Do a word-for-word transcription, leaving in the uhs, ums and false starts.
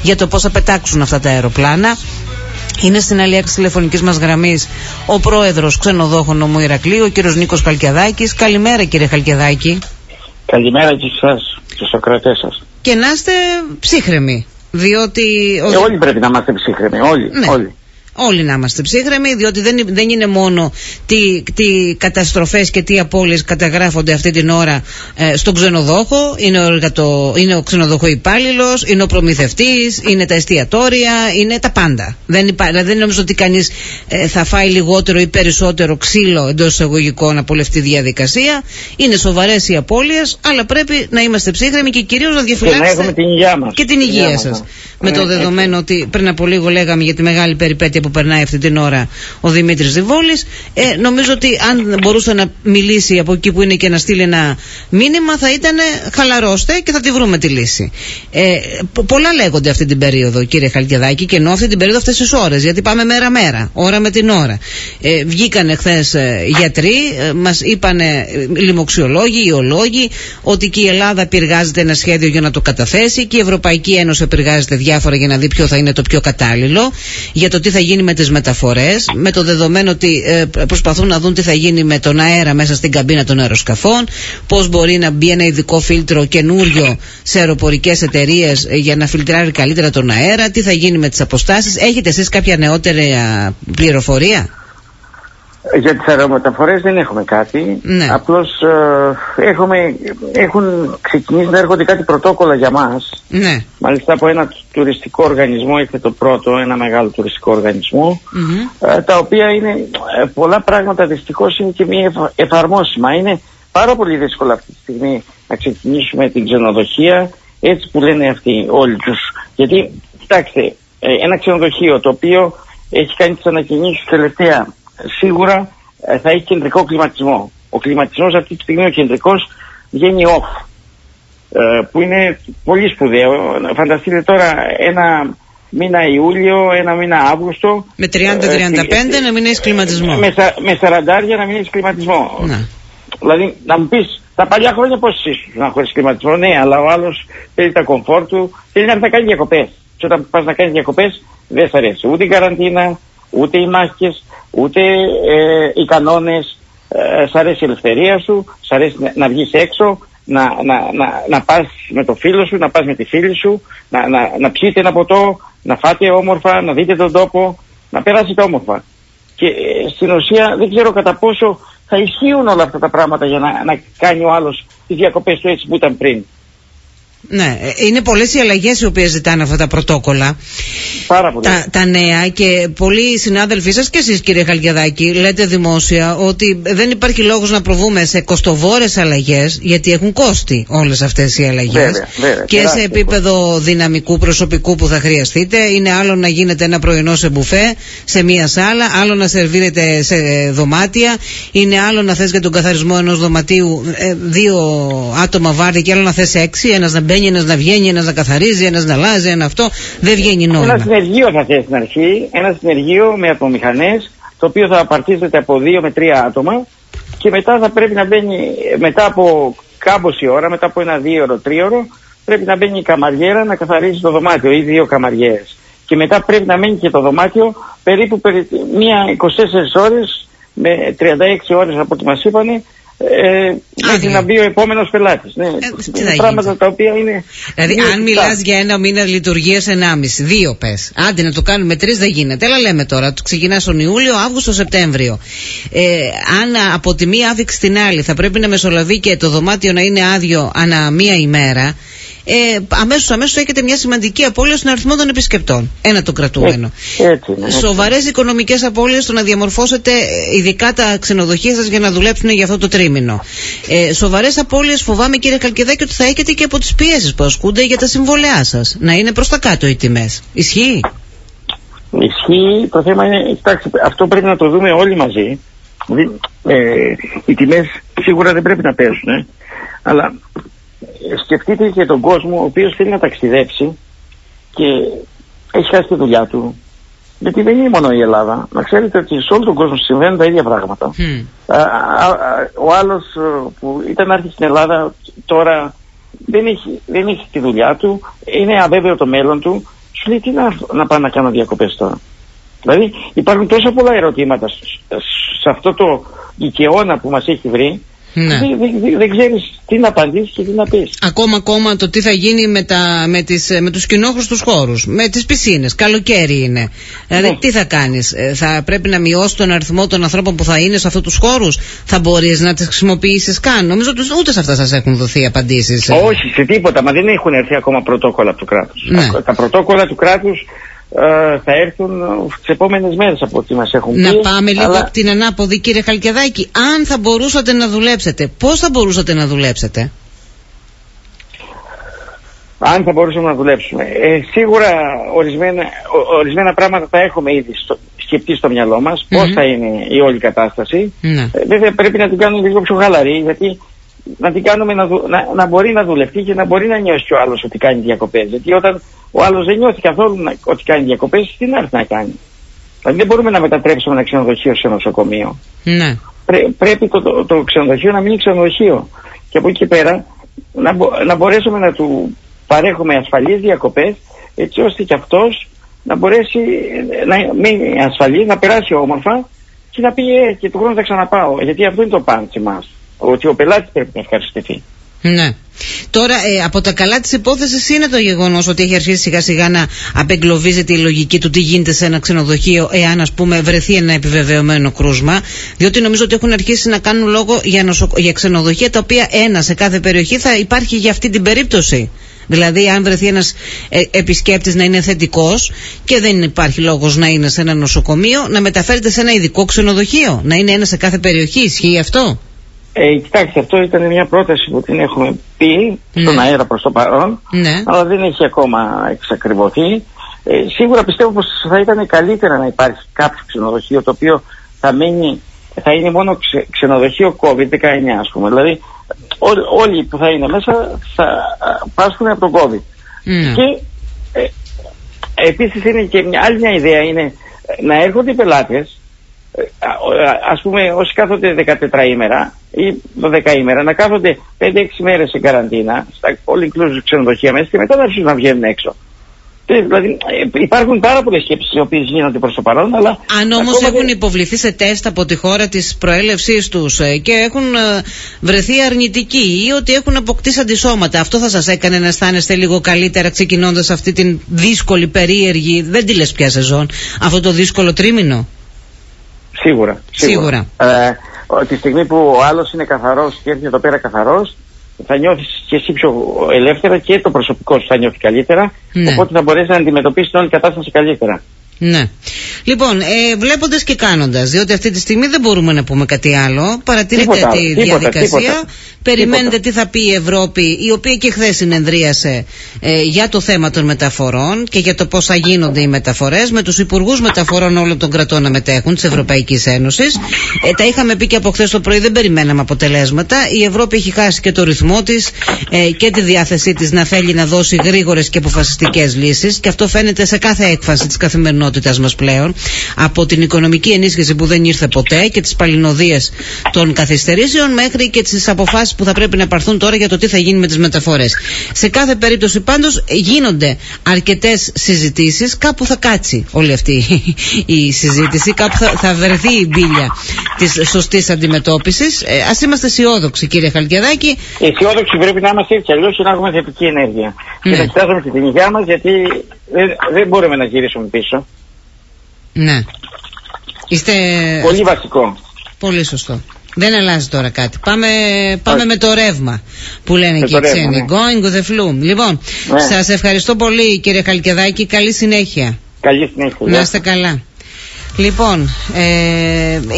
για το πώς θα πετάξουν αυτά τα αεροπλάνα. Είναι στην άλλη άκρη τηλεφωνικής μας γραμμής ο πρόεδρος ξενοδόχων νομού Ηρακλείου, ο κύριος Νίκος Χαλκιαδάκης. Καλημέρα, κύριε Χαλκιαδάκη. Καλημέρα και εσάς, στους ακροατές σας. Και να είστε ψύχρεμοι, διότι... Ε, όλοι πρέπει να είμαστε ψύχρεμοι, όλοι, ναι. όλοι. Όλοι να είμαστε ψύχρεμοι, διότι δεν, δεν είναι μόνο τι, τι καταστροφές και τι απώλειες καταγράφονται αυτή την ώρα ε, στον ξενοδόχο. Είναι ο, εργατο, είναι ο ξενοδοχό υπάλληλος, είναι ο προμηθευτής, είναι τα εστιατόρια, είναι τα πάντα. Δεν, υπά, δεν νομίζω ότι κανείς ε, θα φάει λιγότερο ή περισσότερο ξύλο εντός εισαγωγικών από όλη αυτή τη διαδικασία. Είναι σοβαρές οι απώλειες, αλλά πρέπει να είμαστε ψύχρεμοι και κυρίως να διαφυλάξετε και, την υγεία μας. και την υγεία, υγεία σας. Με ναι, το δεδομένο έτσι. Ότι πριν από λίγο λέγαμε για τη μεγάλη περιπέτεια που περνάει αυτή την ώρα ο Δημήτρης Διβόλης. Ε, νομίζω ότι αν μπορούσε να μιλήσει από εκεί που είναι και να στείλει ένα μήνυμα, θα ήταν χαλαρώστε και θα τη βρούμε τη λύση. Ε, πο- πολλά λέγονται αυτή την περίοδο, κύριε Χαλκιαδάκη, και ενώ αυτή την περίοδο αυτές τις ώρες, γιατί πάμε μέρα-μέρα, ώρα με την ώρα. Ε, βγήκανε χθες ε, γιατροί, ε, μας είπανε ε, λοιμοξιολόγοι, ιολόγοι, ότι και η Ελλάδα πυργάζεται ένα σχέδιο για να το καταθέσει και η Ευρωπαϊκή Ένωση πυργάζεται διάφορα για να δει ποιο θα είναι το πιο κατάλληλο για το τι θα γίνει με τις μεταφορές, με το δεδομένο ότι ε, προσπαθούν να δουν τι θα γίνει με τον αέρα μέσα στην καμπίνα των αεροσκαφών, πώς μπορεί να μπει ένα ειδικό φίλτρο καινούριο σε αεροπορικές εταιρείες για να φιλτράρει καλύτερα τον αέρα, τι θα γίνει με τις αποστάσεις. Έχετε εσείς κάποια νεότερη α, πληροφορία? Για τις αερομεταφορές δεν έχουμε κάτι. Ναι. Απλώς ε, έχουμε, έχουν ξεκινήσει να έρχονται κάτι πρωτόκολλα για μας. Ναι. Μάλιστα από ένα τουριστικό οργανισμό, ήρθε το πρώτο, ένα μεγάλο τουριστικό οργανισμό, mm-hmm. ε, τα οποία είναι ε, πολλά πράγματα δυστυχώς είναι και μη εφα, εφαρμόσιμα. Είναι πάρα πολύ δύσκολο αυτή τη στιγμή να ξεκινήσουμε την ξενοδοχεία έτσι που λένε αυτοί όλοι τους. Γιατί, κοιτάξτε, ε, ένα ξενοδοχείο το οποίο έχει κάνει τις ανακοινήσεις τελευταία, σίγουρα ε, θα έχει κεντρικό κλιματισμό. Ο κλιματισμός αυτή τη στιγμή, ο κεντρικός, βγαίνει off, ε, που είναι πολύ σπουδαίο. Φανταστείτε τώρα ένα μήνα Ιούλιο, ένα μήνα Αύγουστο με τριάντα με τριάντα πέντε ε, να μην έχεις κλιματισμό, με, με σαραντάρια να μην έχεις κλιματισμό. Να. Δηλαδή να μου πεις, τα παλιά χρόνια πώς ήσουν να χωρίς κλιματισμό? Ναι, αλλά ο άλλος θέλει τα κομφόρ του, θέλει να κάνει διακοπές. Και όταν πας να κάνεις διακοπές δεν θα αρέσει ούτε η καραντίνα, ούτε οι μάσκες, ούτε ε, οι κανόνες. Ε, σ' αρέσει η ελευθερία σου, σ' αρέσει να, να βγεις έξω, να, να, να, να πας με το φίλο σου, να πας με τη φίλη σου, να, να, να πιείτε ένα ποτό, να φάτε όμορφα, να δείτε τον τόπο, να περάσετε όμορφα. Και ε, στην ουσία δεν ξέρω κατά πόσο θα ισχύουν όλα αυτά τα πράγματα για να, να κάνει ο άλλος τις διακοπές του έτσι που ήταν πριν. Ναι, είναι πολλές οι αλλαγές οι οποίες ζητάνε αυτά τα πρωτόκολλα. Πάρα πολύ. Τα, τα νέα, και πολλοί συνάδελφοί σας και εσείς, κύριε Χαλκιαδάκη, λέτε δημόσια ότι δεν υπάρχει λόγος να προβούμε σε κοστοβόρες αλλαγές, γιατί έχουν κόστη όλες αυτές οι αλλαγές. Βέβαια, βέβαια, και σε επίπεδο δυναμικού προσωπικού που θα χρειαστείτε. Είναι άλλο να γίνεται ένα πρωινό σε μπουφέ, σε μία σάλα, άλλο να σερβίρετε σε δωμάτια. Είναι άλλο να θες για τον καθαρισμό ενός δωματίου ε, δύο άτομα βάρη, και άλλο να θες έξι, ένας να μπαίνει, ένας να βγαίνει, ένας να καθαρίζει, ένας να αλλάζει, ένα αυτό. Δεν βγαίνει νόημα. Ένα συνεργείο θα θέσει στην αρχή, ένα συνεργείο με ατομομηχανές, το οποίο θα απαρτίζεται από δύο με τρία άτομα, και μετά θα πρέπει να μπαίνει, μετά από κάμποση ώρα, μετά από ένα δύο ώρο, τρίωρο, πρέπει να μπαίνει η καμαριέρα να καθαρίζει το δωμάτιο, ή δύο καμαριέρες. Και μετά πρέπει να μένει και το δωμάτιο περίπου περί, μία είκοσι τέσσερις ώρες με τριάντα έξι ώρες από ό,τι μας είπανε, Ε, μέχρι να μπει ο επόμενος πελάτης. Ναι, ε, είναι πράγματα τα οποία είναι. Δηλαδή, αν μιλάς για ένα μήνα λειτουργίας ενάμιση, δύο πες. Άντε να το κάνουμε τρεις, δεν γίνεται. Έλα, λέμε τώρα, το ξεκινάς τον Ιούλιο, Αύγουστο, Σεπτέμβριο. Ε, αν από τη μία άφηξη στην άλλη θα πρέπει να μεσολαβεί και το δωμάτιο να είναι άδειο ανά μία ημέρα, Ε, αμέσως αμέσως έχετε μια σημαντική απώλεια στον αριθμό των επισκεπτών. Ένα το κρατούμενο. Έτσι, έτσι. Σοβαρές οικονομικές απώλειες στο να διαμορφώσετε ειδικά τα ξενοδοχεία σας για να δουλέψουν για αυτό το τρίμηνο. Ε, σοβαρές απώλειες φοβάμαι, κύριε Χαλκιαδάκη, ότι θα έχετε και από τις πιέσεις που ασκούνται για τα συμβολέα σας. Να είναι προς τα κάτω οι τιμές. Ισχύει? Ισχύει. Το θέμα είναι, κοιτάξτε, αυτό πρέπει να το δούμε όλοι μαζί. Ε, οι τιμές σίγουρα δεν πρέπει να πέσουν, ε, αλλά σκεφτείτε και τον κόσμο ο οποίος θέλει να ταξιδέψει και έχει χάσει τη δουλειά του. Γιατί δεν είναι μόνο η Ελλάδα. Να ξέρετε ότι σε όλο τον κόσμο συμβαίνουν τα ίδια πράγματα. Mm. Α, α, α, ο άλλος που ήταν να έρθει στην Ελλάδα τώρα δεν έχει, δεν έχει τη δουλειά του, είναι αβέβαιο το μέλλον του. σου λέει τι να, να πάω να κάνω διακοπές τώρα. Δηλαδή υπάρχουν τόσα πολλά ερωτήματα σε αυτό το οικειώνα που μας έχει βρει. Ναι. Δεν, δεν, δεν ξέρεις τι να απαντήσεις και τι να πεις. Ακόμα ακόμα το τι θα γίνει με, τα, με, τις, με τους κοινόχρηστους χώρους, με τις πισίνες, καλοκαίρι είναι. Δηλαδή ναι. Τι θα κάνεις, θα πρέπει να μειώσεις τον αριθμό των ανθρώπων που θα είναι σε αυτούς τους χώρους, θα μπορείς να τις χρησιμοποιήσεις καν? Νομίζω ότι ούτε σε αυτά σας έχουν δοθεί απαντήσεις. Όχι, σε τίποτα, μα δεν έχουν έρθει ακόμα πρωτόκολλα από το κράτος. Ναι. Τα, τα πρωτόκολλα του κράτους Uh, θα έρθουν τις επόμενες μέρες από ό,τι μας έχουν πει. Να πάμε λίγο αλλά... από την ανάποδη, κύριε Χαλκιαδάκη. Αν θα μπορούσατε να δουλέψετε, πώς θα μπορούσατε να δουλέψετε? Αν θα μπορούσαμε να δουλέψουμε, ε, σίγουρα ορισμένα, ο, ορισμένα πράγματα θα έχουμε ήδη στο, σκεφτεί στο μυαλό μας. Mm-hmm. Πώς θα είναι η όλη κατάσταση. Mm-hmm. ε, Βέβαια πρέπει να την κάνουμε λίγο πιο χαλαρή, γιατί να την κάνουμε να, δου, να, να μπορεί να δουλευτεί και να μπορεί να νιώσει κι ο άλλος ότι κάνει διακοπές. Γιατί όταν ο άλλος δεν νιώθει καθόλου να, ότι κάνει διακοπές, τι να έρθει να κάνει? Δηλαδή δεν μπορούμε να μετατρέψουμε ένα ξενοδοχείο σε νοσοκομείο. Ναι. Πρέ, πρέπει το, το, το ξενοδοχείο να μείνει ξενοδοχείο. Και από εκεί και πέρα να, μπο, να μπορέσουμε να του παρέχουμε ασφαλείς διακοπές, έτσι ώστε και αυτός να μπορέσει να μείνει ασφαλής, να περάσει όμορφα και να πει ε, και του χρόνου θα ξαναπάω. Γιατί αυτό είναι το πάνω σε εμάς. Ότι ο πελάτης πρέπει να ευχαριστηθεί. Ναι. Τώρα ε, από τα καλά της υπόθεσης είναι το γεγονός ότι έχει αρχίσει σιγά σιγά να απεγκλωβίζεται η λογική του τι γίνεται σε ένα ξενοδοχείο εάν ας πούμε βρεθεί ένα επιβεβαιωμένο κρούσμα, διότι νομίζω ότι έχουν αρχίσει να κάνουν λόγο για, νοσο... για ξενοδοχεία τα οποία ένα σε κάθε περιοχή θα υπάρχει για αυτή την περίπτωση. Δηλαδή αν βρεθεί ένας ε, επισκέπτης να είναι θετικός και δεν υπάρχει λόγος να είναι σε ένα νοσοκομείο, να μεταφέρεται σε ένα ειδικό ξενοδοχείο, να είναι ένα σε κάθε περιοχή. Ισχύει αυτό? Ε, κοιτάξτε, αυτό ήταν μια πρόταση που την έχουμε πει ναι. στον αέρα προς το παρόν, ναι. αλλά δεν έχει ακόμα εξακριβωθεί. Ε, σίγουρα πιστεύω πως θα ήταν καλύτερα να υπάρχει κάποιο ξενοδοχείο το οποίο θα, μείνει, θα είναι μόνο ξε, ξενοδοχείο κόβιντ δεκαεννιά, ας πούμε. Δηλαδή ό, όλοι που θα είναι μέσα θα πάσχουν από τον COVID. Ναι. Και ε, επίσης είναι και μια άλλη μια ιδέα είναι να έρχονται οι πελάτες, ας πούμε όσοι κάθονται δεκατέσσερα ημέρα ή δώδεκα ημέρα, να κάθονται πέντε έξι μέρες σε καραντίνα στα all inclusive ξενοδοχεία μέσα και μετά να αρχίσουν να βγαίνουν έξω. Δηλαδή υπάρχουν πάρα πολλές σκέψεις οι οποίες γίνονται προς το παρόν, αλλά αν όμως έχουν δεν... υποβληθεί σε τεστ από τη χώρα της προέλευσής τους και έχουν βρεθεί αρνητικοί ή ότι έχουν αποκτήσει αντισώματα, αυτό θα σας έκανε να αισθάνεστε λίγο καλύτερα ξεκινώντας αυτή την δύσκολη, περίεργη, δεν τη λες πια σεζόν, αυτό το δύσκολο τρίμηνο? Σίγουρα, σίγουρα. σίγουρα. Ε, τη στιγμή που ο άλλος είναι καθαρός και έρθει εδώ πέρα καθαρός, θα νιώθεις και εσύ πιο ελεύθερα και το προσωπικό σου θα νιώθει καλύτερα, ναι. οπότε θα μπορέσει να αντιμετωπίσει την όλη κατάσταση καλύτερα. Ναι. Λοιπόν, ε, βλέποντας και κάνοντας, διότι αυτή τη στιγμή δεν μπορούμε να πούμε κάτι άλλο. Παρατηρείτε τίποτα, τη τίποτα, διαδικασία. Τίποτα, περιμένετε τίποτα. Τι θα πει η Ευρώπη, η οποία και χθες συνεδρίασε ε, για το θέμα των μεταφορών και για το πώς θα γίνονται οι μεταφορές, με τους υπουργούς μεταφορών όλων των κρατών να μετέχουν της Ευρωπαϊκής Ένωσης. Ε, τα είχαμε πει και από χθες το πρωί, δεν περιμέναμε αποτελέσματα. Η Ευρώπη έχει χάσει και το ρυθμό της ε, και τη διάθεσή της να θέλει να δώσει γρήγορες και αποφασιστικές λύσεις, και αυτό φαίνεται σε κάθε έκφαση της καθημερινότητας μας πλέον, από την οικονομική ενίσχυση που δεν ήρθε ποτέ και τις παλινοδίες των καθυστερήσεων μέχρι και τις αποφάσεις που θα πρέπει να πάρθουν τώρα για το τι θα γίνει με τις μεταφορές. Σε κάθε περίπτωση πάντως γίνονται αρκετές συζητήσεις, κάπου θα κάτσει όλη αυτή η συζήτηση, κάπου θα, θα βρεθεί η μπίλια της σωστής αντιμετώπισης. Ε, ας είμαστε αισιόδοξοι, κύριε Χαλκιαδάκη. Αισιόδοξοι πρέπει να είμαστε, έτσι αλλιώς να έχουμε θετική ενέργεια. Ναι. Και να κοιτάζουμε και την υγεία μας, γιατί δεν, δεν μπορούμε να γυρίσουμε πίσω. Ναι. Είστε... Πολύ βασικό. Πολύ σωστό. Δεν αλλάζει τώρα κάτι. Πάμε, πάμε με το ρεύμα που λένε με και οι ξένοι. Ναι. Going with the flu. Λοιπόν, ναι. Σας ευχαριστώ πολύ, κύριε Χαλκιαδάκη. Καλή συνέχεια. Καλή συνέχεια. Να είστε καλά. Λοιπόν, ε,